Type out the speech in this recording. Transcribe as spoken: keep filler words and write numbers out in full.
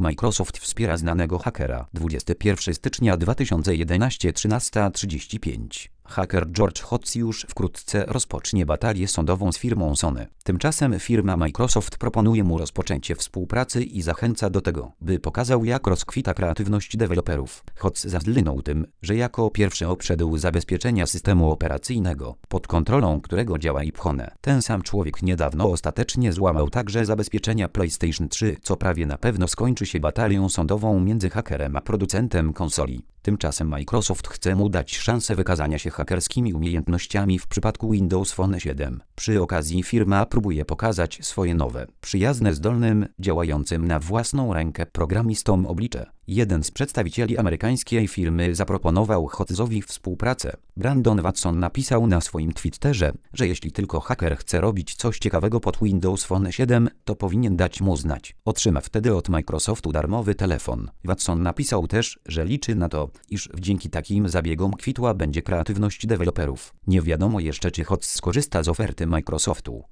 Microsoft wspiera znanego hakera. dwudziestego pierwszego stycznia dwa tysiące jedenastego trzynasta trzydzieści pięć. Haker George Hotz już wkrótce rozpocznie batalię sądową z firmą Sony. Tymczasem firma Microsoft proponuje mu rozpoczęcie współpracy i zachęca do tego, by pokazał, jak rozkwita kreatywność deweloperów. Hotz zazdlnął tym, że jako pierwszy obszedł zabezpieczenia systemu operacyjnego, pod kontrolą którego działa iPhone. Ten sam człowiek niedawno ostatecznie złamał także zabezpieczenia PlayStation trzy, co prawie na pewno skończy się batalią sądową między hakerem a producentem konsoli. Tymczasem Microsoft chce mu dać szansę wykazania się hakerskimi umiejętnościami w przypadku Windows Phone siedem. Przy okazji firma próbuje pokazać swoje nowe, przyjazne zdolnym, działającym na własną rękę programistom oblicze. Jeden z przedstawicieli amerykańskiej firmy zaproponował Hotzowi współpracę. Brandon Watson napisał na swoim Twitterze, że jeśli tylko haker chce robić coś ciekawego pod Windows Phone siedem, to powinien dać mu znać. Otrzyma wtedy od Microsoftu darmowy telefon. Watson napisał też, że liczy na to, iż dzięki takim zabiegom kwitła będzie kreatywność deweloperów. Nie wiadomo jeszcze, czy Hotz skorzysta z oferty Microsoftu.